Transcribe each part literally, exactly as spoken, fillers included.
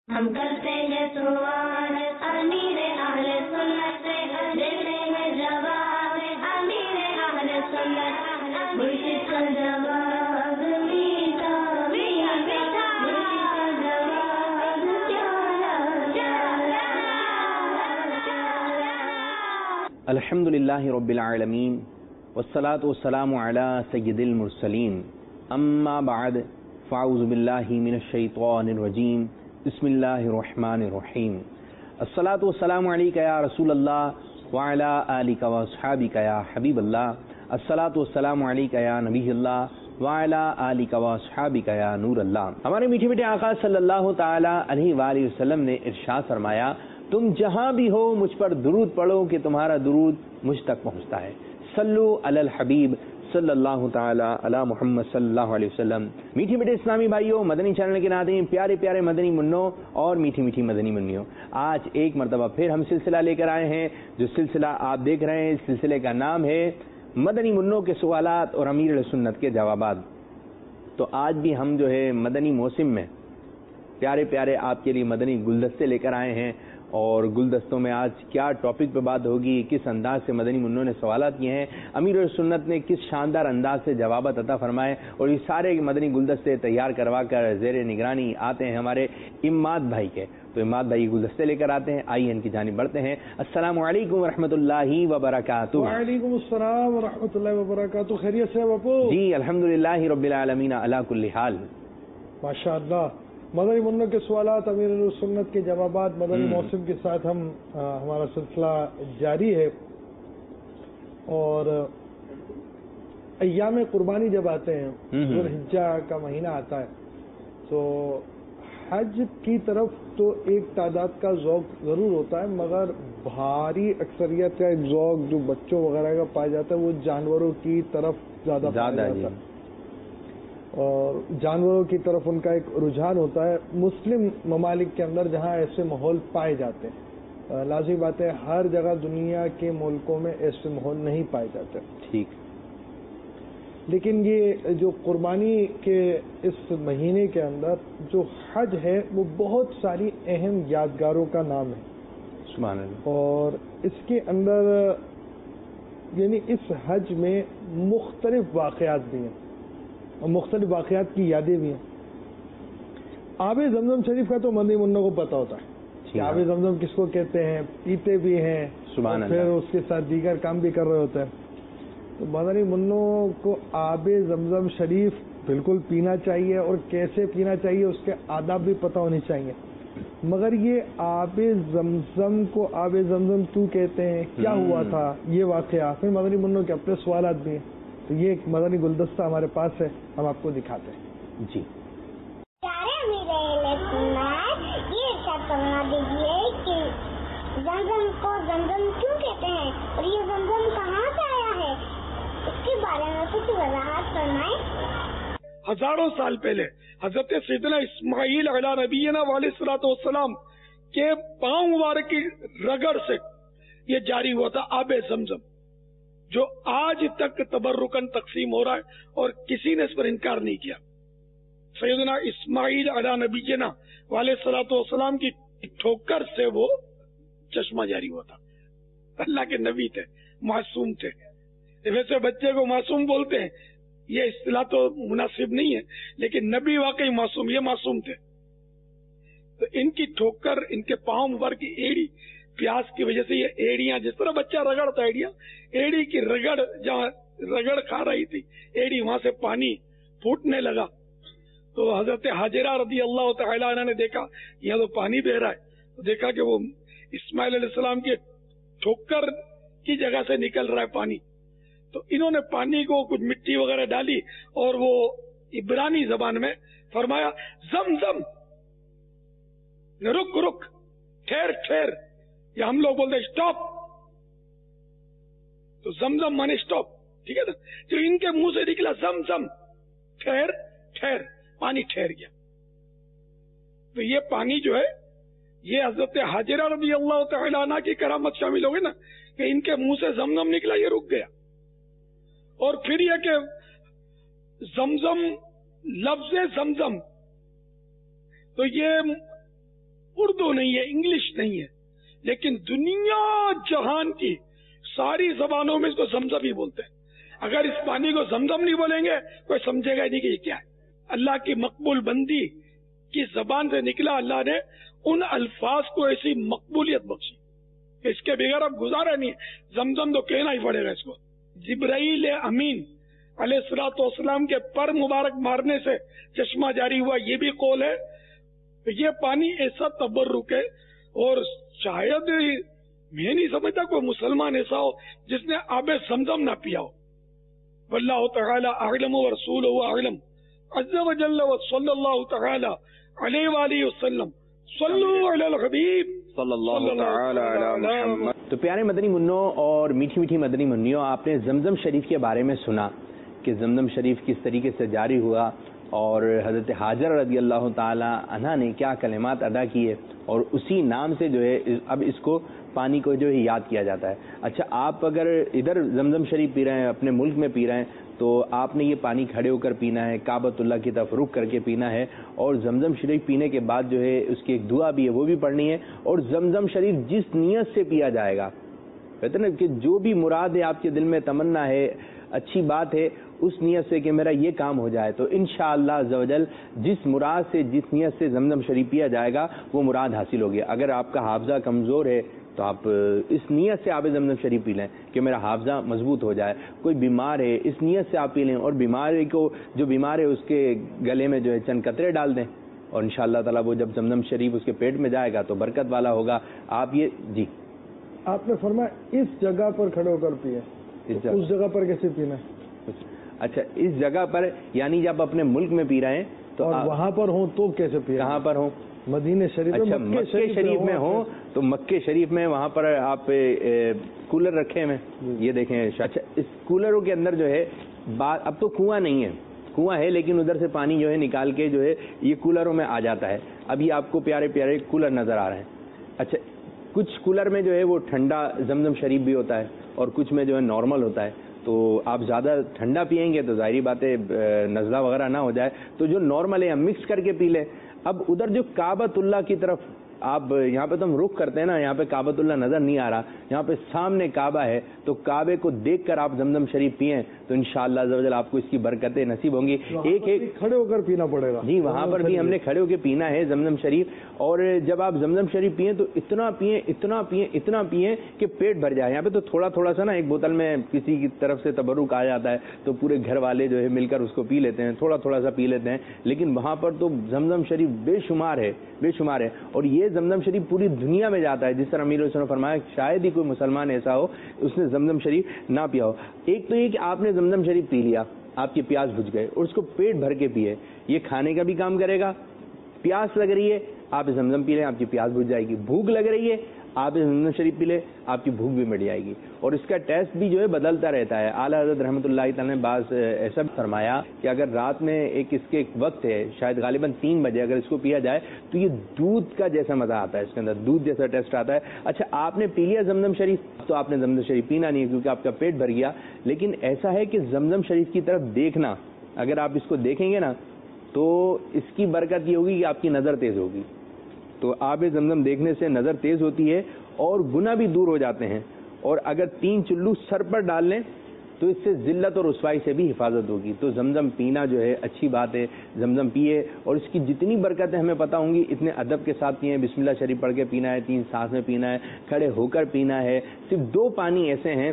ہم کرتے ہیں سوال امیر اہل سنت سے، دیتے ہیں جواب امیر اہل سنت، مرشد کا جواب میٹھا میٹھا میٹھا، مرشد کا جواب پیارا پیارا پیارا۔ الحمد للہ رب العالمین والصلاة والسلام علی سید المرسلین، اما بعد فاعوذ باللہ من الشیطان الرجیم، بسم اللہ الرحمن الرحیم۔ الصلاۃ والسلام علیک یا رسول اللہ وعلی آلک واصحابک یا حبیب اللہ، الصلاۃ والسلام علیک یا نبی اللہ وعلی آلک واصحابک یا نور اللہ۔ ہمارے میٹھے میٹھے آقا صلی اللہ تعالی علیہ وآلہ وسلم نے ارشاد فرمایا، تم جہاں بھی ہو مجھ پر درود پڑھو کہ تمہارا درود مجھ تک پہنچتا ہے۔ صلو علی الحبیب صلی اللہ تعالی علی محمد صلی اللہ علیہ وسلم۔ میٹھی میٹھے اسلامی بھائیوں، مدنی چینل کے ناظرین، پیارے پیارے مدنی منوں اور میٹھی میٹھی مدنی منیوں، آج ایک مرتبہ پھر ہم سلسلہ لے کر آئے ہیں۔ جو سلسلہ آپ دیکھ رہے ہیں، اس سلسلے کا نام ہے مدنی منوں کے سوالات اور امیر سنت کے جوابات۔ تو آج بھی ہم جو ہے مدنی موسم میں پیارے پیارے آپ کے لیے مدنی گلدستے لے کر آئے ہیں، اور گلدستوں میں آج کیا ٹاپک پہ بات ہوگی، کس انداز سے مدنی منوں نے سوالات کیے ہیں، امیر سنت نے کس شاندار انداز سے جوابات عطا فرمائے، اور یہ سارے مدنی گلدستے تیار کروا کر زیر نگرانی آتے ہیں ہمارے اماد بھائی کے۔ تو اماد بھائی گلدستے لے کر آتے ہیں، آئیے ان کی جانب بڑھتے ہیں۔ السلام علیکم ورحمۃ اللہ وبرکاتہ۔ وعلیکم السلام ورحمۃ اللہ وبرکاتہ۔ خیریت سے باپو؟ جی الحمدللہ رب العالمین علی کل حال۔ ماشاء اللہ، مدنی منوں کے سوالات، امیر سنت کے جوابات، مدنی موسم کے ساتھ ہم ہمارا سلسلہ جاری ہے۔ اور ایام قربانی جب آتے ہیں، ذوالحجہ کا مہینہ آتا ہے، تو حج کی طرف تو ایک تعداد کا ذوق ضرور ہوتا ہے، مگر بھاری اکثریت کا ایک ذوق جو بچوں وغیرہ کا پایا جاتا ہے وہ جانوروں کی طرف زیادہ پایا جاتا ہے، اور جانوروں کی طرف ان کا ایک رجحان ہوتا ہے۔ مسلم ممالک کے اندر جہاں ایسے ماحول پائے جاتے ہیں، لازمی بات ہے ہر جگہ دنیا کے ملکوں میں ایسے ماحول نہیں پائے جاتے، ٹھیک، لیکن یہ جو قربانی کے اس مہینے کے اندر جو حج ہے وہ بہت ساری اہم یادگاروں کا نام ہے، سبحان اللہ۔ اور اس کے اندر یعنی اس حج میں مختلف واقعات بھی ہیں اور مختلف واقعات کی یادیں بھی ہیں۔ آب زمزم شریف کا تو مدنی منوں کو پتہ ہوتا ہے کہ آب زمزم کس کو کہتے ہیں، پیتے بھی ہیں، سبحان اللہ، پھر اس کے ساتھ دیگر کام بھی کر رہے ہوتے ہیں۔ تو مدنی منوں کو آب زمزم شریف بالکل پینا چاہیے، اور کیسے پینا چاہیے اس کے آداب بھی پتہ ہونے چاہیے۔ مگر یہ آب زمزم کو آب زمزم کیوں کہتے ہیں، کیا ہوا تھا یہ واقعہ، پھر مدنی منوں کے اپنے سوالات بھی ہیں۔ تو یہ ایک مدنی گلدستہ ہمارے پاس ہے، ہم آپ کو دکھاتے ہیں۔ جی پیارے امیر اہل سنت، یہ ارشاد فرما دیجیے کہ زمزم کو زمزم کیوں کہتے ہیں اور یہ زمزم کہاں سے آیا ہے، اس کے بارے میں کچھ وضاحت فرمائیں۔ ہزاروں سال پہلے حضرت سیدنا اسماعیل علیہ نبینا علیہ الصلوۃ والسلام کے پاؤں مبارک کی رگڑ سے یہ جاری ہوا تھا آب زمزم، جو آج تک تبرکن تقسیم ہو رہا ہے اور کسی نے اس پر انکار نہیں کیا۔ سیدنا اسماعیل علیہ نبینا علیہ الصلوۃ والسلام کی ٹھوکر سے وہ چشمہ جاری ہوا تھا۔ اللہ کے نبی تھے، معصوم تھے۔ ویسے بچے کو معصوم بولتے ہیں، یہ اصطلاح تو مناسب نہیں ہے، لیکن نبی واقعی معصوم، یہ معصوم تھے۔ تو ان کی ٹھوکر، ان کے پاؤں مبارک کی ایڑی، پیاس کی وجہ سے یہ ایڑیاں، جس طرح بچہ رگڑتا ہے ایڑیاں، ایڑی کی رگڑ جہاں رگڑ کھا رہی تھی ایڑی، وہاں سے پانی پھوٹنے لگا۔ تو حضرت حاجرہ رضی اللہ تعالی عنہ نے دیکھا یہاں تو پانی بہ رہا ہے، تو دیکھا کہ وہ اسماعیل علیہ السلام کے ٹھوکر کی جگہ سے نکل رہا ہے پانی۔ تو انہوں نے پانی کو کچھ مٹی وغیرہ ڈالی اور وہ عبرانی زبان میں فرمایا زم زم، رک رک، ٹھہر ٹھہر، یا ہم لوگ بولتے ہیں اسٹاپ، تو زمزم مانے اسٹاپ، ٹھیک ہے نا۔ جو ان کے منہ سے نکلا زم زم، ٹھہر ٹھہر، پانی ٹھہر گیا۔ تو یہ پانی جو ہے یہ حضرت حاجرہ رضی اللہ تعالی عنہ کی کرامت شامل ہوگی نا، کہ ان کے منہ سے زمزم نکلا، یہ رک گیا۔ اور پھر یہ کہ زمزم، لفظ زمزم، تو یہ اردو نہیں ہے، انگلش نہیں ہے، لیکن دنیا جہان کی ساری زبانوں میں اس کو زمزم ہی بولتے ہیں. اگر اس پانی کو زمزم نہیں بولیں گے کوئی سمجھے گا نہیں کہ یہ کیا ہے. اللہ کی مقبول بندی کی زبان سے نکلا اللہ نے ان الفاظ کو ایسی مقبولیت بخشی کہ اس کے بغیر اب گزارا نہیں ہے. زمزم تو کہنا ہی پڑے گا اس کو. جبرائیل امین علیہ الصلوۃ والسلام کے پر مبارک مارنے سے چشمہ جاری ہوا، یہ بھی قول ہے. یہ پانی ایسا تبرک ہے، اور شاید میں نہیں سمجھتا کوئی مسلمان ایسا ہو جس نے آب زمزم نہ پیا ہو. واللہ تعالی اعلم ورسولہ اعلم عز وجل وصلی اللہ تعالی علیہ وآلہ وسلم. صلو علی الحبیب صلی اللہ تعالی علی محمد. تو پیارے مدنی منوں اور میٹھی میٹھی مدنی منیوں، آپ نے زمزم شریف کے بارے میں سنا کہ زمزم شریف کس طریقے سے جاری ہوا اور حضرت ہاجر رضی اللہ تعالی عنہ نے کیا کلمات ادا کیے، اور اسی نام سے جو ہے اب اس کو پانی کو جو ہے یاد کیا جاتا ہے. اچھا، آپ اگر ادھر زمزم شریف پی رہے ہیں، اپنے ملک میں پی رہے ہیں، تو آپ نے یہ پانی کھڑے ہو کر پینا ہے، کعبۃ اللہ کی طرف رخ کر کے پینا ہے، اور زمزم شریف پینے کے بعد جو ہے اس کی ایک دعا بھی ہے وہ بھی پڑھنی ہے. اور زمزم شریف جس نیت سے پیا جائے گا، کہتے ہیں نا کہ جو بھی مراد ہے آپ کے دل میں تمنا ہے، اچھی بات ہے، اس نیت سے کہ میرا یہ کام ہو جائے، تو انشاءاللہ عز و جل جس مراد سے جس نیت سے زمزم شریف پیا جائے گا وہ مراد حاصل ہوگی. اگر آپ کا حافظہ کمزور ہے تو آپ اس نیت سے آب زمزم شریف پی لیں کہ میرا حافظہ مضبوط ہو جائے. کوئی بیمار ہے، اس نیت سے آپ پی لیں، اور بیماری کو جو بیمار ہے اس کے گلے میں جو ہے چند قطرے ڈال دیں، اور انشاءاللہ تعالیٰ وہ جب زمزم شریف اس کے پیٹ میں جائے گا تو برکت والا ہوگا. آپ یہ جی آپ نے فرمایا اس جگہ پر کھڑے ہو کر پیے، اس جگہ پر کیسے پینا ہے؟ اچھا، اس جگہ پر یعنی جب اپنے ملک میں پی رہے ہیں تو اور وہاں پر ہوں تو کیسے پیے؟ کہاں پر ہوں؟ مدینہ شریف. اچھا، مکے شریف میں ہوں تو مکے شریف میں وہاں پر آپ کولر رکھے ہوئے، یہ دیکھیں. اچھا، اس کولروں کے اندر جو ہے اب تو کنواں نہیں ہے، کنواں ہے لیکن ادھر سے پانی جو ہے نکال کے جو ہے یہ کولروں میں آ جاتا ہے. ابھی آپ کو پیارے پیارے کولر نظر آ رہے ہیں. اچھا، کچھ کولر میں جو ہے وہ ٹھنڈا زمزم شریف بھی ہوتا ہے اور کچھ میں جو ہے نارمل ہوتا ہے. تو آپ زیادہ ٹھنڈا پئیں گے تو ظاہری بات ہے نزلہ وغیرہ نہ ہو جائے، تو جو نارمل ہے ہم مکس کر کے پی لیں. اب ادھر جو کعبۃ اللہ کی طرف آپ یہاں پہ تو ہم رخ کرتے ہیں نا، یہاں پہ کعبۃ اللہ نظر نہیں آ رہا، یہاں پہ سامنے کعبہ ہے، تو کعبے کو دیکھ کر آپ زمزم شریف پئیں تو انشاءاللہ عز و جل آپ کو اس کی برکتیں نصیب ہوں گی. ایک ایک کھڑے ہو کر پینا پڑے گا. جی، وہاں پر بھی ہم نے کھڑے ہو کے پینا ہے زمزم شریف. اور جب آپ زمزم شریف پئیں تو اتنا پئیں اتنا پئیں اتنا پئیں کہ پیٹ بھر جائے. یہاں پہ تو تھوڑا تھوڑا سا نا ایک بوتل میں کسی کی طرف سے تبرک آ جاتا ہے تو پورے گھر والے جو ہے مل کر اس کو پی لیتے ہیں، تھوڑا تھوڑا سا پی لیتے ہیں، لیکن وہاں پر تو زمزم شریف بے شمار ہے بے شمار ہے. اور یہ زمزم شریف پوری دنیا میں جاتا ہے. جس طرح امیر حسین نے فرمایا شاید ہی کوئی مسلمان ایسا ہو اس نے زمزم شریف نہ پیا ہو. ایک تو یہ کہ آپ نے زمزم شریف پی لیا، آپ کی پیاس بجھ گئے اور اس کو پیٹ بھر کے پیے، یہ کھانے کا بھی کام کرے گا. پیاس لگ رہی ہے آپ زمزم پی لیں، آپ کی پیاس بجھ جائے گی. بھوک لگ رہی ہے آپ زمزم شریف پی لیں، آپ کی بھوک بھی مٹ جائے گی. اور اس کا ٹیسٹ بھی جو ہے بدلتا رہتا ہے. اعلیٰ حضرت رحمۃ اللہ تعالی نے بعض ایسا فرمایا کہ اگر رات میں ایک اس کے ایک وقت ہے شاید غالباً تین بجے اگر اس کو پیا جائے تو یہ دودھ کا جیسا مزہ آتا ہے، اس کے اندر دودھ جیسا ٹیسٹ آتا ہے. اچھا، آپ نے پی لیا زمزم شریف تو آپ نے زمزم شریف پینا نہیں ہے کیونکہ آپ کا پیٹ بھر گیا. لیکن ایسا ہے کہ زمزم شریف کی طرف دیکھنا، اگر آپ اس کو دیکھیں گے نا تو اس کی برکت یہ ہوگی کہ آپ کی نظر تیز ہوگی. تو آب زمزم دیکھنے سے نظر تیز ہوتی ہے اور گناہ بھی دور ہو جاتے ہیں. اور اگر تین چلو سر پر ڈال لیں تو اس سے ذلت اور رسوائی سے بھی حفاظت ہوگی. تو زمزم پینا جو ہے اچھی بات ہے، زمزم پیے اور اس کی جتنی برکتیں ہمیں پتہ ہوں گی اتنے ادب کے ساتھ پیئیں. بسم اللہ شریف پڑھ کے پینا ہے، تین سانس میں پینا ہے، کھڑے ہو کر پینا ہے. صرف دو پانی ایسے ہیں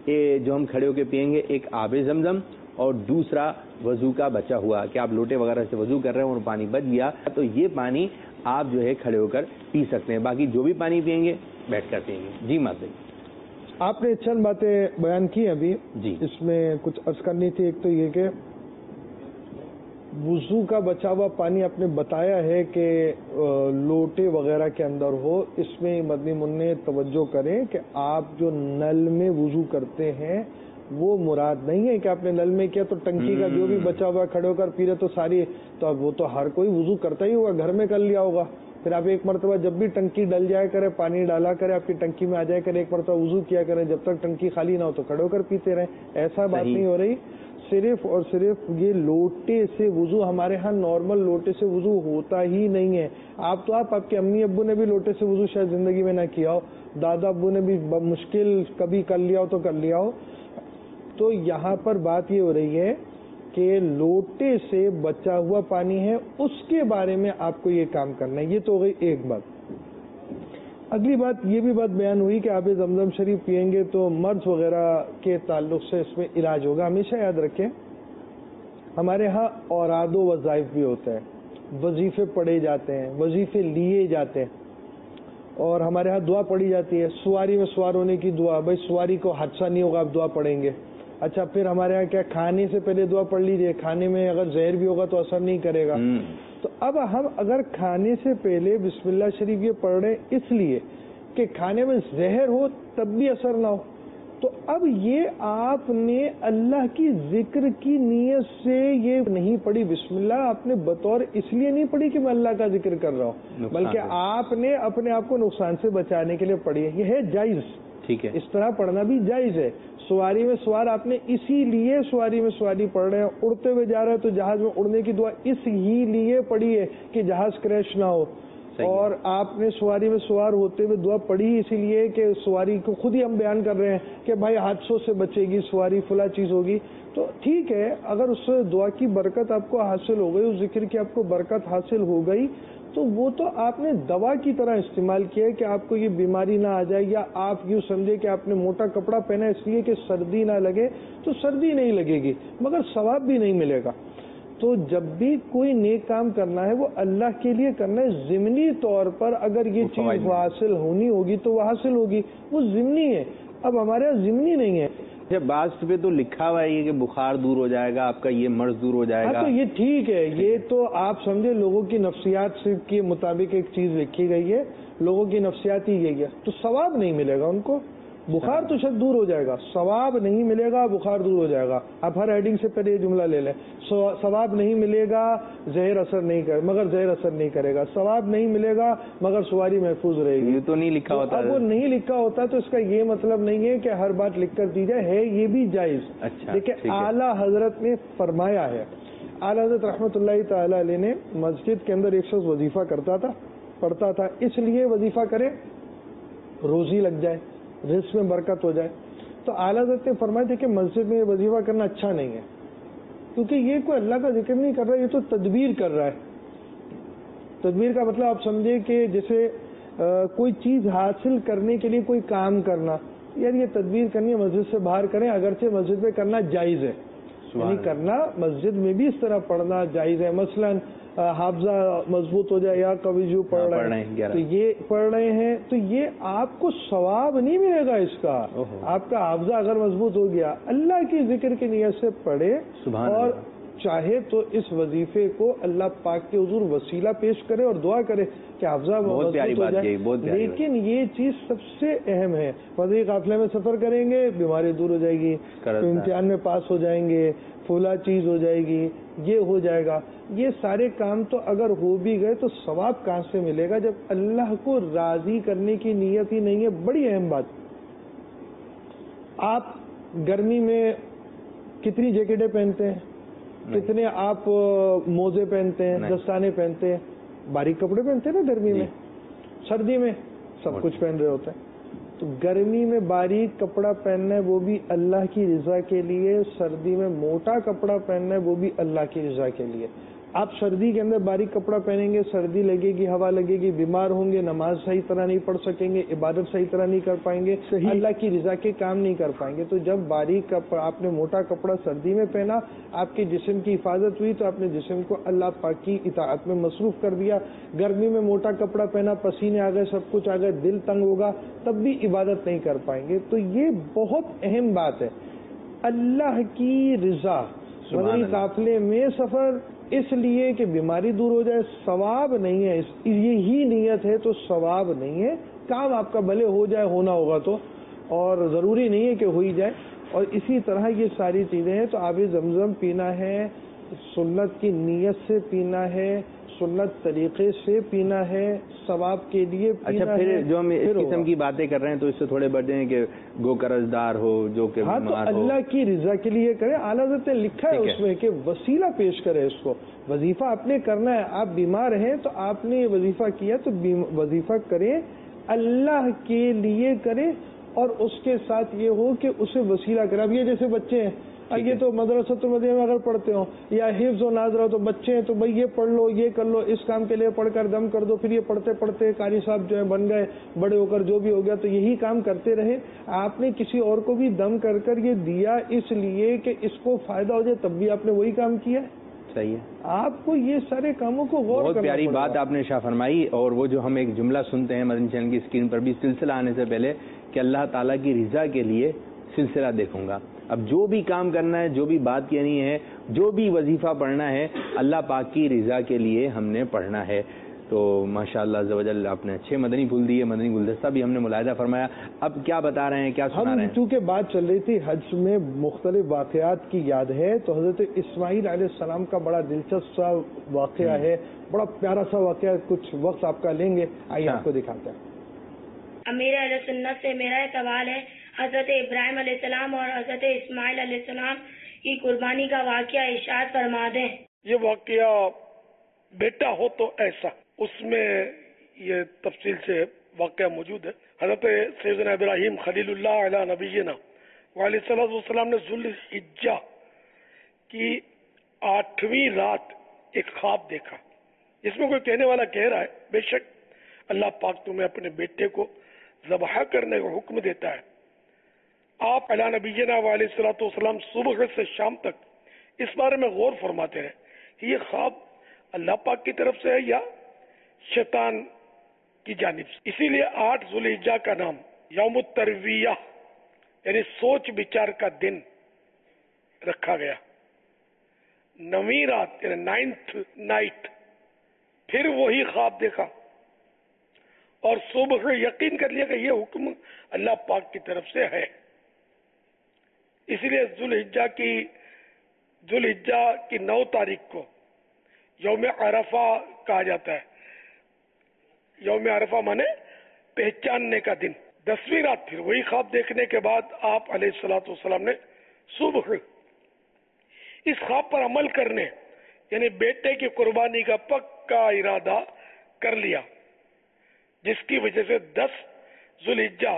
جو ہم کھڑے ہو کے پئیں گے، ایک آب زمزم اور دوسرا وضو کا بچا ہوا کہ آپ لوٹے وغیرہ سے وضو کر رہے ہیں اور پانی بچ گیا تو یہ پانی آپ جو ہے کھڑے ہو کر پی سکتے ہیں. باقی جو بھی پانی پئیں گے بیٹھ کر پئیں گے. جی ماتے آپ نے چند باتیں بیان کی ابھی، جی اس میں کچھ عرض کرنی تھی. ایک تو یہ کہ وضو کا بچا ہوا پانی آپ نے بتایا ہے کہ لوٹے وغیرہ کے اندر ہو. اس میں مدنی منع توجہ کریں کہ آپ جو نل میں وضو کرتے ہیں وہ مراد نہیں ہے کہ آپ نے نل میں کیا تو ٹنکی کا جو بھی بچا ہوا کھڑے ہو کر پی رہے تو ساری، تو اب وہ تو ہر کوئی وضو کرتا ہی ہوگا، گھر میں کر لیا ہوگا پھر آپ ایک مرتبہ جب بھی ٹنکی ڈل جائے کرے پانی ڈالا کرے آپ کی ٹنکی میں آ جائے کرے ایک مرتبہ وضو کیا کریں جب تک ٹنکی خالی نہ ہو تو کھڑے ہو کر پیتے رہیں. ایسا بات نہیں ہو رہی. صرف اور صرف یہ لوٹے سے وضو ہمارے ہاں نارمل لوٹے سے وضو ہوتا ہی نہیں ہے. آپ تو آپ آپ کے امی ابو نے بھی لوٹے سے وضو شاید زندگی میں نہ کیا ہو, دادا ابو نے بھی مشکل کبھی کر لیا ہو تو کر لیا ہو. تو یہاں پر بات یہ ہو رہی ہے کہ لوٹے سے بچا ہوا پانی ہے اس کے بارے میں آپ کو یہ کام کرنا ہے. یہ تو ہو گئی ایک بات. اگلی بات یہ بھی بات بیان ہوئی کہ آب زمزم شریف پئیں گے تو مرض وغیرہ کے تعلق سے اس میں علاج ہوگا. ہمیشہ یاد رکھیں ہمارے ہاں اوراد و وظائف بھی ہوتا ہے, وظیفے پڑھے جاتے ہیں, وظیفے لیے جاتے ہیں, اور ہمارے ہاں دعا پڑھی جاتی ہے. سواری میں سوار ہونے کی دعا, بھائی سواری کو حادثہ نہیں ہوگا آپ دعا پڑھیں گے. اچھا پھر ہمارے ہاں کیا کھانے سے پہلے دعا پڑھ لیجئے, کھانے میں اگر زہر بھی ہوگا تو اثر نہیں کرے گا. تو اب ہم اگر کھانے سے پہلے بسم اللہ شریف یہ پڑھ رہے ہیں اس لیے کہ کھانے میں زہر ہو تب بھی اثر نہ ہو, تو اب یہ آپ نے اللہ کی ذکر کی نیت سے یہ نہیں پڑھی بسم اللہ, آپ نے بطور اس لیے نہیں پڑھی کہ میں اللہ کا ذکر کر رہا ہوں, بلکہ آپ نے اپنے آپ کو نقصان سے بچانے کے لیے پڑھی ہے. یہ ہے جائز, ٹھیک ہے, اس طرح پڑھنا بھی جائز ہے. سواری میں سوار آپ نے اسی لیے سواری میں سواری پڑھ رہے ہیں, اڑتے ہوئے جا رہے ہیں تو جہاز میں اڑنے کی دعا اس ہی لیے پڑھی ہے کہ جہاز کریش نہ ہو, اور آپ نے سواری میں سوار ہوتے ہوئے دعا پڑھی اسی لیے کہ سواری کو خود ہی ہم بیان کر رہے ہیں کہ بھائی حادثوں سے بچے گی سواری, فلاں چیز ہوگی. تو ٹھیک ہے, اگر اس دعا کی برکت آپ کو حاصل ہو گئی, اس ذکر کی آپ کو برکت حاصل ہو گئی, تو وہ تو آپ نے دوا کی طرح استعمال کیا ہے کہ آپ کو یہ بیماری نہ آ جائے, یا آپ یوں سمجھے کہ آپ نے موٹا کپڑا پہنا اس لیے کہ سردی نہ لگے, تو سردی نہیں لگے گی مگر ثواب بھی نہیں ملے گا. تو جب بھی کوئی نیک کام کرنا ہے وہ اللہ کے لیے کرنا ہے. ضمنی طور پر اگر یہ چیز حاصل ہونی ہوگی تو وہ حاصل ہوگی, وہ ضمنی ہے. اب ہمارے یہاں ضمنی نہیں ہے. بعض پہ تو لکھا ہوا ہے کہ بخار دور ہو جائے گا, آپ کا یہ مرض دور ہو جائے گا. تو یہ ٹھیک ہے, یہ تو آپ سمجھے لوگوں کی نفسیات کے مطابق ایک چیز لکھی گئی ہے, لوگوں کی نفسیات ہی گئی ہے, تو ثواب نہیں ملے گا ان کو. بخار تو شاید دور ہو جائے گا, ثواب نہیں ملے گا. بخار دور ہو جائے گا, آپ ہر ہیڈنگ سے پہلے یہ جملہ لے لیں, ثواب نہیں ملے گا زہر اثر نہیں کرے مگر زہر اثر نہیں کرے گا, ثواب نہیں ملے گا مگر سواری محفوظ رہے گی. یہ تو نہیں لکھا ہوتا. اب وہ نہیں لکھا ہوتا تو اس کا یہ مطلب نہیں ہے کہ ہر بات لکھ کر دی جائے, ہے یہ بھی جائز. اچھا, لیکن اعلیٰ حضرت نے فرمایا ہے, اعلیٰ حضرت رحمۃ اللہ تعالی علیہ نے مسجد کے اندر ایک شخص وظیفہ کرتا تھا, پڑھتا تھا, اس لیے وظیفہ کرے روزی لگ جائے, رزق میں برکت ہو جائے. تو اعلیٰ حضرت نے فرمایا تھا کہ مسجد میں وظیفہ کرنا اچھا نہیں ہے, کیونکہ یہ کوئی اللہ کا ذکر نہیں کر رہا, یہ تو تدبیر کر رہا ہے. تدبیر کا مطلب آپ سمجھے کہ جیسے کوئی چیز حاصل کرنے کے لیے کوئی کام کرنا, یار یہ تدبیر کرنی ہے مسجد سے باہر کریں, اگرچہ مسجد میں کرنا جائز ہے, یعنی کرنا مسجد میں بھی اس طرح پڑھنا جائز ہے. مثلاً حافظہ مضبوط ہو جائے یا کویجو پڑھ رہے ہیں تو یہ پڑھ رہے ہیں تو یہ آپ کو ثواب نہیں ملے گا اس کا. آپ کا حافظہ اگر مضبوط ہو گیا, اللہ کی ذکر کی نیت سے پڑھے, اور چاہے تو اس وظیفے کو اللہ پاک کے حضور وسیلہ پیش کرے اور دعا کرے کہ حافظہ مضبوط ہو جائے. لیکن یہ چیز سب سے اہم ہے. فضی قافلے میں سفر کریں گے, بیماری دور ہو جائے گی, امتحان میں پاس ہو جائیں گے, فلاں چیز ہو جائے گی, یہ ہو جائے گا. یہ سارے کام تو اگر ہو بھی گئے تو ثواب کہاں سے ملے گا جب اللہ کو راضی کرنے کی نیت ہی نہیں ہے. بڑی اہم بات, آپ گرمی میں کتنی جیکٹیں پہنتے ہیں, کتنے آپ موزے پہنتے ہیں, دستانے پہنتے ہیں, باریک کپڑے پہنتے ہیں نا گرمی میں. سردی میں سب کچھ پہن رہے ہوتے ہیں. تو گرمی میں باریک کپڑا پہننا ہے وہ بھی اللہ کی رضا کے لیے, سردی میں موٹا کپڑا پہننا ہے وہ بھی اللہ کی رضا کے لیے. آپ سردی کے اندر باریک کپڑا پہنیں گے, سردی لگے گی, ہوا لگے گی, بیمار ہوں گے, نماز صحیح طرح نہیں پڑھ سکیں گے, عبادت صحیح طرح نہیں کر پائیں گے, اللہ کی رضا کے کام نہیں کر پائیں گے. تو جب باریک کپڑا, آپ نے موٹا کپڑا سردی میں پہنا, آپ کے جسم کی حفاظت ہوئی تو آپ نے جسم کو اللہ پاک کی اطاعت میں مصروف کر دیا. گرمی میں موٹا کپڑا پہنا, پسینے آ گئے, سب کچھ آ گئے, دل تنگ ہوگا, تب بھی عبادت نہیں کر پائیں گے. تو یہ بہت اہم بات ہے, اللہ کی رضا. مدنی قافلے میں سفر اس لیے کہ بیماری دور ہو جائے, ثواب نہیں ہے. یہی نیت ہے تو ثواب نہیں ہے. کام آپ کا بھلے ہو جائے, ہونا ہوگا تو, اور ضروری نہیں ہے کہ ہو ہی جائے. اور اسی طرح یہ ساری چیزیں ہیں. تو آب زمزم پینا ہے, سنت کی نیت سے پینا ہے, سنت طریقے سے پینا ہے، ثواب کے لیے پینا اچھا پھر ہے، جو ہم اس پھر قسم ہوگا۔ کی باتیں کر رہے ہیں تو اس سے تھوڑے بڑھتے ہیں کہ گو قرض دار ہو جو کہ ہاں تو بیمار ہو۔ اللہ کی رضا کے لیے کرے، اعلیٰ حضرت نے لکھا ہے ٹھیک ہے۔ اس میں کہ وسیلہ پیش کرے اس کو، وظیفہ آپ نے کرنا ہے، آپ بیمار ہیں تو آپ نے یہ وظیفہ کیا تو وظیفہ کریں، اللہ کے لیے کریں، اور اس کے ساتھ یہ ہو کہ اسے وسیلہ کرے۔ اب یہ جیسے بچے ہیں، یہ تو مدرسۃ المدینہ میں اگر پڑھتے ہو یا حفظ و ناظرہ تو بچے ہیں تو بھائی یہ پڑھ لو، یہ کر لو، اس کام کے لیے پڑھ کر دم کر دو، پھر یہ پڑھتے پڑھتے قاری صاحب جو ہے بن گئے، بڑے ہو کر جو بھی ہو گیا، تو یہی کام کرتے رہے۔ آپ نے کسی اور کو بھی دم کر کر یہ دیا اس لیے کہ اس کو فائدہ ہو جائے، تب بھی آپ نے وہی کام کیا ہے۔ صحیح ہے، آپ کو یہ سارے کاموں کو غور بہت کرنا پیاری پڑے گا۔ بات آپ نے شاہ فرمائی۔ اور وہ جو ہم ایک جملہ سنتے ہیں مدنی چینل کی اسکرین پر بھی سلسلہ آنے سے پہلے کہ اللہ تعالیٰ کی رضا کے لیے سلسلہ دیکھوں گا۔ اب جو بھی کام کرنا ہے، جو بھی بات کہنی ہے، جو بھی وظیفہ پڑھنا ہے، اللہ پاک کی رضا کے لیے ہم نے پڑھنا ہے۔ تو ماشاءاللہ عز و جل آپ نے اچھے مدنی پھول دیے، مدنی گلدستہ بھی ہم نے ملاحظہ فرمایا۔ اب کیا بتا رہے ہیں، کیا سنا رہے ہم ہیں؟ چونکہ بات چل رہی تھی حج میں مختلف واقعات کی یاد ہے، تو حضرت اسماعیل علیہ السلام کا بڑا دلچسپ سا واقعہ ہے، بڑا پیارا سا واقعہ، کچھ وقت آپ کا لیں گے، آئیے آپ کو دکھاتے ہیں۔ امیر اہل سنت سے میرا ایک سوال ہے، حضرت ابراہیم علیہ السلام اور حضرت اسماعیل علیہ السلام کی قربانی کا واقعہ ارشاد فرما دیں۔ یہ واقعہ بیٹا ہو تو ایسا، اس میں یہ تفصیل سے واقعہ موجود ہے۔ حضرت سیدنا ابراہیم خلیل اللہ علیہ نبینا علیہ الصلوۃ والسلام نے ذوالحجہ کی آٹھویں رات ایک خواب دیکھا، جس میں کوئی کہنے والا کہہ رہا ہے بے شک اللہ پاک تمہیں اپنے بیٹے کو ذبح کرنے کا حکم دیتا ہے۔ آپ علیہ نبینا علیہ الصلوۃ والسلام صبح سے شام تک اس بارے میں غور فرماتے ہیں کہ یہ خواب اللہ پاک کی طرف سے ہے یا شیطان کی جانب سے۔ اسی لیے آٹھ ذوالحجہ کا نام یوم الترویہ یعنی سوچ بچار کا دن رکھا گیا۔ نویں رات یعنی نائنتھ نائٹ پھر وہی خواب دیکھا اور صبح یقین کر لیا کہ یہ حکم اللہ پاک کی طرف سے ہے۔ اسی لیے ذوالحجہ کی ذوالحجہ کی نو تاریخ کو یوم عرفہ کہا جاتا ہے۔ یوم عرفہ مانے پہچاننے کا دن۔ دسویں رات پھر وہی خواب دیکھنے کے بعد آپ علیہ الصلوۃ والسلام نے صبح اس خواب پر عمل کرنے یعنی بیٹے کی قربانی کا پکا ارادہ کر لیا، جس کی وجہ سے دس ذوالحجہ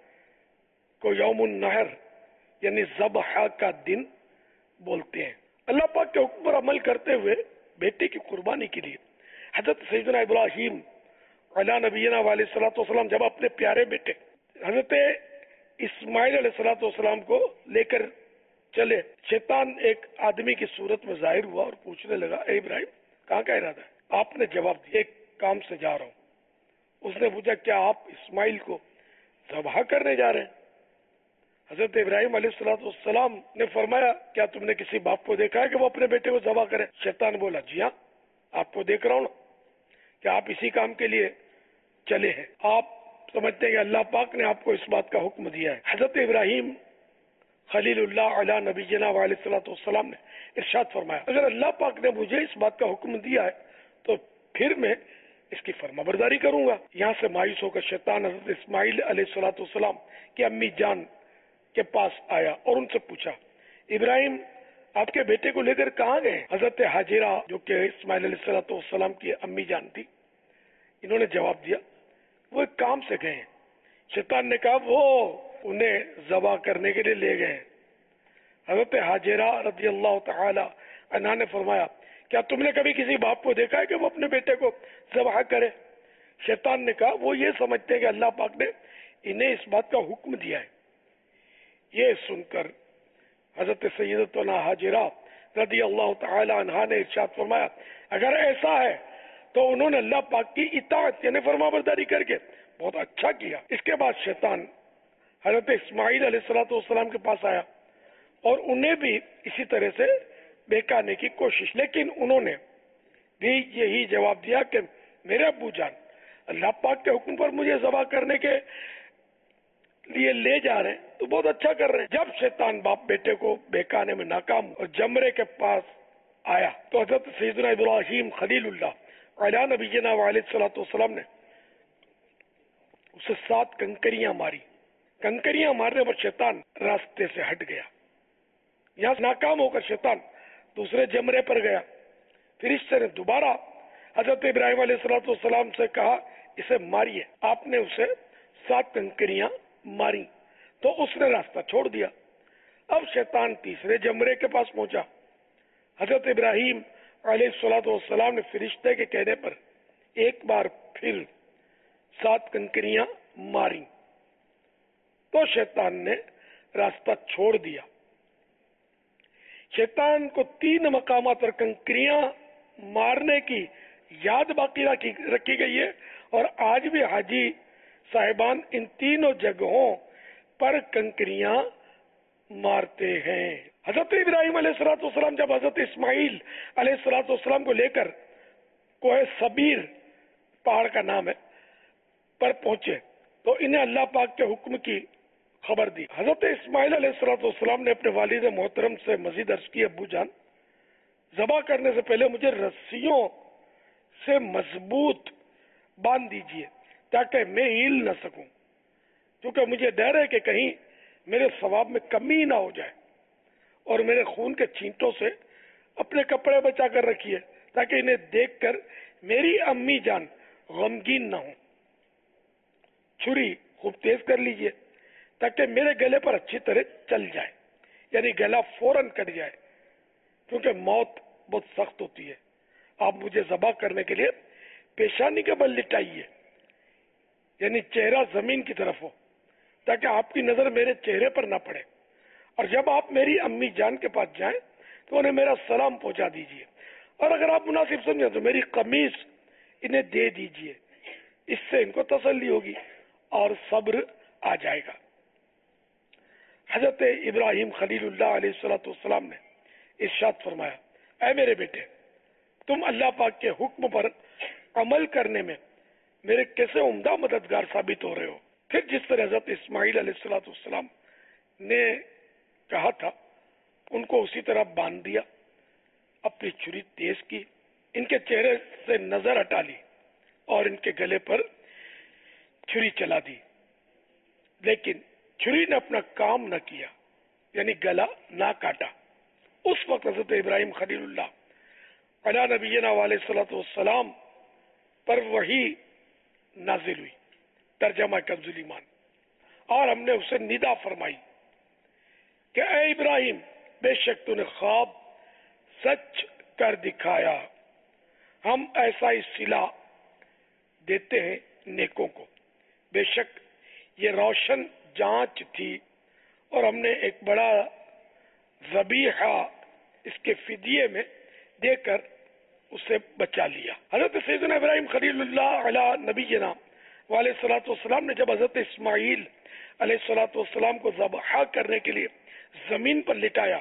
کو یوم النحر یعنی ذبح کا دن بولتے ہیں۔ اللہ پاک کے حکم پر عمل کرتے ہوئے بیٹے کی قربانی کے لیے حضرت سیدنا ابراہیم علیہ نبینا علیہ الصلوۃ والسلام جب اپنے پیارے بیٹے حضرت اسماعیل علیہ الصلوۃ والسلام کو لے کر چلے، شیطان ایک آدمی کی صورت میں ظاہر ہوا اور پوچھنے لگا اے ابراہیم کہاں کا ارادہ ہے؟ آپ نے جواب دیا ایک کام سے جا رہا ہوں۔ اس نے پوچھا کیا آپ اسماعیل کو ذبح کرنے جا رہے ہیں؟ حضرت ابراہیم علیہ الصلوۃ والسلام نے فرمایا کیا تم نے کسی باپ کو دیکھا ہے کہ وہ اپنے بیٹے کو ذبح کرے؟ شیطان بولا جی ہاں آپ کو دیکھ رہا ہوں نا کہ آپ اسی کام کے لیے چلے ہیں۔ آپ سمجھتے ہیں کہ اللہ پاک نے آپ کو اس بات کا حکم دیا ہے۔ حضرت ابراہیم خلیل اللہ علیہ نبینا علیہ الصلوۃ والسلام نے ارشاد فرمایا اگر اللہ پاک نے مجھے اس بات کا حکم دیا ہے تو پھر میں اس کی فرما برداری کروں گا۔ یہاں سے مایوس ہو کر شیطان حضرت اسماعیل علیہ الصلوۃ والسلام کی امی جان کے پاس آیا اور ان سے پوچھا ابراہیم آپ کے بیٹے کو لے کر کہاں گئے؟ حضرت حاجرہ جو کہ اسماعیل علیہ الصلوۃ والسلام کی امی جان تھی، انہوں نے جواب دیا وہ ایک کام سے گئے ہیں۔ شیطان نے کہا وہ انہیں ذبح کرنے کے لیے لے گئے۔ حضرت حاجرہ رضی اللہ تعالی عنہا نے فرمایا کیا تم نے کبھی کسی باپ کو دیکھا ہے کہ وہ اپنے بیٹے کو ذبح کرے؟ شیطان نے کہا وہ یہ سمجھتے ہیں کہ اللہ پاک نے انہیں اس بات کا حکم دیا ہے۔ یہ سن کر حضرت سیدتنا حاجرہ رضی اللہ تعالی عنہا نے ارشاد فرمایا اگر ایسا ہے تو انہوں نے اللہ پاک کی اطاعت یعنی فرما برداری کر کے بہت اچھا کیا۔ اس کے بعد شیطان حضرت اسماعیل علیہ الصلوۃ والسلام کے پاس آیا اور انہیں بھی اسی طرح سے بہکانے کی کوشش، لیکن انہوں نے بھی یہی جواب دیا کہ میرے ابو جان اللہ پاک کے حکم پر مجھے ذبح کرنے کے لیے لے جا رہے ہیں تو بہت اچھا کر رہے ہیں۔ جب شیطان باپ بیٹے کو بہکانے میں ناکام اور جمرے کے پاس آیا تو حضرت سیدنا ابراہیم خلیل اللہ علی نبینا علیہ الصلوۃ والسلام نے اسے سات کنکریاں ماری. کنکریاں مارنے پر شیطان راستے سے ہٹ گیا. یہاں ناکام ہو کر شیطان دوسرے جمرے پر گیا. فرشتے نے دوبارہ حضرت ابراہیم علیہ الصلوۃ والسلام سے کہا اسے ماریے. آپ نے اسے سات کنکریاں ماری تو اس نے راستہ چھوڑ دیا. اب شیطان تیسرے جمرے کے پاس پہنچا. حضرت ابراہیم علیہ الصلوۃ والسلام نے فرشتے کے کہنے پر ایک بار پھر سات کنکریاں ماری تو شیطان نے راستہ چھوڑ دیا. شیطان کو تین مقامات پر کنکریاں مارنے کی یاد باقی رکھی گئی ہے اور آج بھی حاجی صاحبان ان تینوں جگہوں پر کنکریاں مارتے ہیں. حضرت ابراہیم علیہ الصلوۃ والسلام جب حضرت اسماعیل علیہ الصلوۃ والسلام کو لے کر کوہ صبیر پہاڑ کا نام ہے پر پہنچے تو انہیں اللہ پاک کے حکم کی خبر دی. حضرت اسماعیل علیہ الصلوۃ والسلام نے اپنے والد محترم سے مزید عرض کی ابو جان ذبح کرنے سے پہلے مجھے رسیوں سے مضبوط باندھ دیجئے تاکہ میں ہل نہ سکوں کیونکہ مجھے ڈر ہے کہ کہیں میرے ثواب میں کمی نہ ہو جائے اور میرے خون کے چھینٹوں سے اپنے کپڑے بچا کر رکھیے تاکہ انہیں دیکھ کر میری امی جان غمگین نہ ہوں. چھری خوب تیز کر لیجئے تاکہ میرے گلے پر اچھی طرح چل جائے یعنی گلا فوراً کٹ جائے کیونکہ موت بہت سخت ہوتی ہے. آپ مجھے ذبح کرنے کے لیے پیشانی کے بل لٹائیے یعنی چہرہ زمین کی طرف ہو تاکہ آپ کی نظر میرے چہرے پر نہ پڑے اور جب آپ میری امی جان کے پاس جائیں تو انہیں میرا سلام پہنچا دیجئے اور اگر آپ مناسب سمجھیں تو میری قمیص انہیں دے دیجئے. اس سے ان کو تسلی ہوگی اور صبر آ جائے گا. حضرت ابراہیم خلیل اللہ علیہ الصلوۃ والسلام نے ارشاد فرمایا اے میرے بیٹے تم اللہ پاک کے حکم پر عمل کرنے میں میرے کیسے عمدہ مددگار ثابت ہو رہے ہو. پھر جس طرح حضرت اسماعیل علیہ الصلوۃ والسلام نے کہا تھا ان کو اسی طرح باندھ دیا. اپنی چھری تیز کی ان کے چہرے سے نظر ہٹا لی اور ان کے گلے پر چھری چلا دی لیکن چھری نے اپنا کام نہ کیا یعنی گلا نہ کاٹا. اس وقت حضرت ابراہیم خلیل اللہ علی نبینا علیہ الصلوۃ والسلام پر وحی نازل ہوئی ترجمہ کنز ایمان اور ہم نے اسے ندا فرمائی کہ اے ابراہیم بے شک تو نے خواب سچ کر دکھایا. ہم ایسا ہی صلہ دیتے ہیں نیکوں کو. بے شک یہ روشن جانچ تھی اور ہم نے ایک بڑا ذبیحہ اس کے فدیے میں دے کر اسے بچا لیا. حضرت سیدنا ابراہیم خلیل اللہ علی نبینا علیہ الصلوۃ والسلام نے جب حضرت اسماعیل علیہ الصلوۃ والسلام کو ذبح کرنے کے لیے زمین پر لٹایا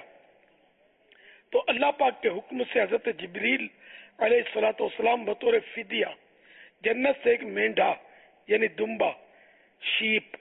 تو اللہ پاک کے حکم سے حضرت جبریل علیہ الصلوۃ والسلام بطور فدیہ جنت سے ایک مینڈھا یعنی دمبا شیپ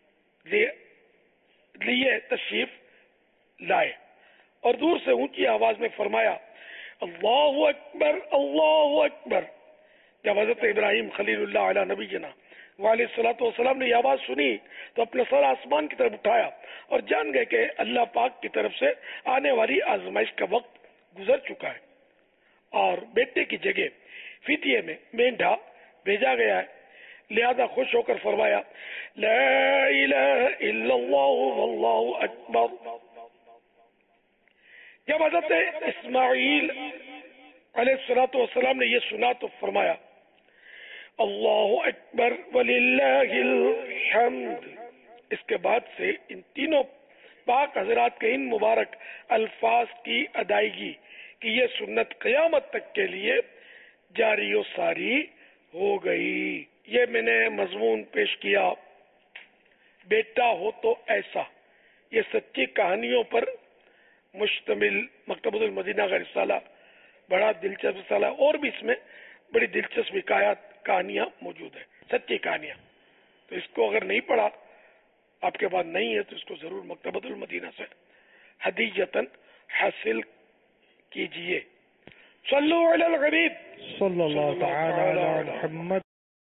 لیے تشریف لائے اور دور سے اونچی آواز میں فرمایا اللہ اکبر اللہ اکبر. جب حضرت ابراہیم خلیل اللہ علیہ نبی جنا علیہ الصلوۃ والسلام نے یہ آواز سنی تو اپنا سر آسمان کی طرف اٹھایا اور جان گئے کہ اللہ پاک کی طرف سے آنے والی آزمائش کا وقت گزر چکا ہے اور بیٹے کی جگہ فدیے میں مینڈھا بھیجا گیا ہے. لہذا خوش ہو کر فرمایا لا الہ الا اللہ واللہ اکبر. جب حضرت اسماعیل علیہ الصلوۃ والسلام نے یہ سنا تو فرمایا اللہ اکبر وللہ الحمد. اس کے بعد سے ان تینوں پاک حضرات کے ان مبارک الفاظ کی ادائیگی کی یہ سنت قیامت تک کے لیے جاری و ساری ہو گئی. یہ میں نے مضمون پیش کیا بیٹا ہو تو ایسا. یہ سچی کہانیوں پر مشتمل مکتبۃ المدینہ کا رسالہ بڑا دلچسپ رسالہ اور بھی اس میں بڑی دلچسپ حکایات کہانیاں موجود ہیں سچی کہانیاں. تو اس کو اگر نہیں پڑھا آپ کے پاس نہیں ہے تو اس کو ضرور مکتبۃ المدینہ سے ہدیۃً حاصل کیجئے. صلو علی الغریب صلی اللہ تعالی علی محمد.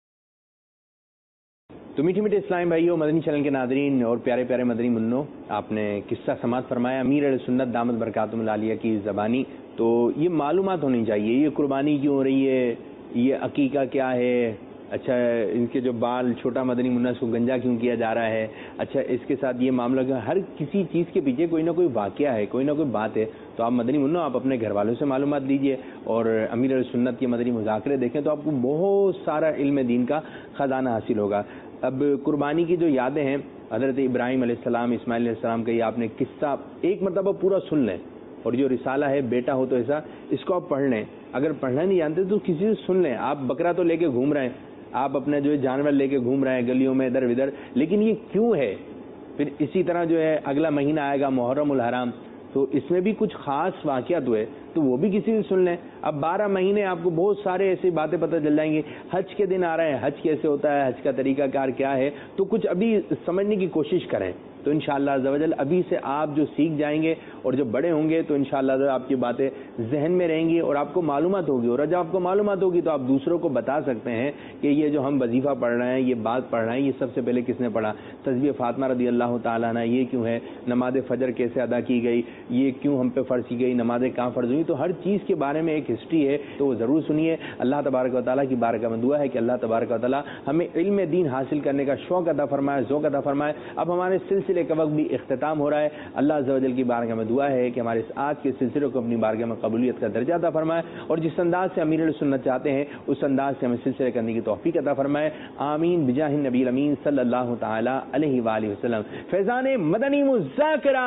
تو میٹھے میٹھے اسلام بھائیوں، مدنی چینل کے ناظرین اور پیارے پیارے مدنی منوں، آپ نے قصہ سماعت فرمایا امیر علیہ سنت دامت برکاتہم العالیہ کی زبانی. تو یہ معلومات ہونی چاہیے، یہ قربانی کیوں ہو رہی ہے، یہ عقیقہ کیا ہے، اچھا ان کے جو بال چھوٹا مدنی منا اس کو گنجا کیوں کیا جا رہا ہے، اچھا اس کے ساتھ یہ معاملہ، ہر کسی چیز کے پیچھے کوئی نہ کوئی واقعہ ہے، کوئی نہ کوئی بات ہے. تو آپ مدنی منوں آپ اپنے گھر والوں سے معلومات لیجئے اور امیر علیہ سنت کے مدنی مذاکرے دیکھیں تو آپ کو بہت سارا علم دین کا خزانہ حاصل ہوگا. اب قربانی کی جو یادیں ہیں حضرت ابراہیم علیہ السلام، اسماعیل علیہ السلام کا، یہ آپ نے قصہ ایک مرتبہ پورا سن لیں، اور جو رسالہ ہے بیٹا ہو تو ایسا، اس کو آپ پڑھ لیں. اگر پڑھنا نہیں جانتے تو کسی سے سن لیں. آپ بکرا تو لے کے گھوم رہے ہیں، آپ اپنے جو جانور لے کے گھوم رہے ہیں گلیوں میں ادھر ادھر، لیکن یہ کیوں ہے؟ پھر اسی طرح جو ہے اگلا مہینہ آئے گا محرم الحرام، تو اس میں بھی کچھ خاص واقعات ہوئے تو وہ بھی کسی سے سن لیں. اب بارہ مہینے آپ کو بہت سارے ایسی باتیں پتہ چل جائیں گی. حج کے دن آ رہے ہیں، حج کیسے ہوتا ہے، حج کا طریقہ کار کیا ہے، تو کچھ ابھی سمجھنے کی کوشش کریں. تو انشاءاللہ عز و جل ابھی سے آپ جو سیکھ جائیں گے اور جو بڑے ہوں گے تو انشاءاللہ آپ کی باتیں ذہن میں رہیں گی اور آپ کو معلومات ہوگی. اور جب آپ کو معلومات ہوگی تو آپ دوسروں کو بتا سکتے ہیں کہ یہ جو ہم وظیفہ پڑھ رہے ہیں، یہ بات پڑھ رہے ہیں، یہ سب سے پہلے کس نے پڑھا، تسبیح فاطمہ رضی اللہ تعالیٰ عنہ یہ کیوں ہے، نماز فجر کیسے ادا کی گئی، یہ کیوں ہم پہ فرض کی گئی، نمازیں کہاں فرض ہوئی. تو ہر چیز کے بارے میں ایک ہسٹری ہے، تو وہ ضرور سنیے. اللہ تبارک و تعالیٰ کی بارگاہ میں دعا ہے کہ اللہ تبارک و تعالیٰ ہمیں علم دین حاصل کرنے کا شوق عطا فرمائے، ذوق عطا فرمائے. اب ہمارے سلسلے کا وقت بھی اختتام ہو رہا ہے. اللہ عز و جل کی بارگاہ میں دعا ہے کہ ہمارے اس آج کے سلسلے کو اپنی بارگاہ میں قبولیت کا درجہ عطا فرمائے، اور جس انداز سے امیر علیہ سنت چاہتے ہیں اس انداز سے ہمیں سلسلے کرنے کی توفیق عطا فرمائے. آمین بجاہ النبی الامین صلی اللہ تعالی علیہ وآلہ وسلم. فیضان مدنی مذاکرہ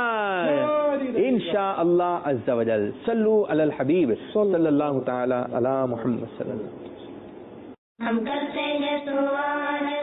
انشاءاللہ عز و جل. صلو علی الحبیب صلی اللہ تعالی علی محمد صلی اللہ علیہ وسلم. ہم کرتے ہیں سبحان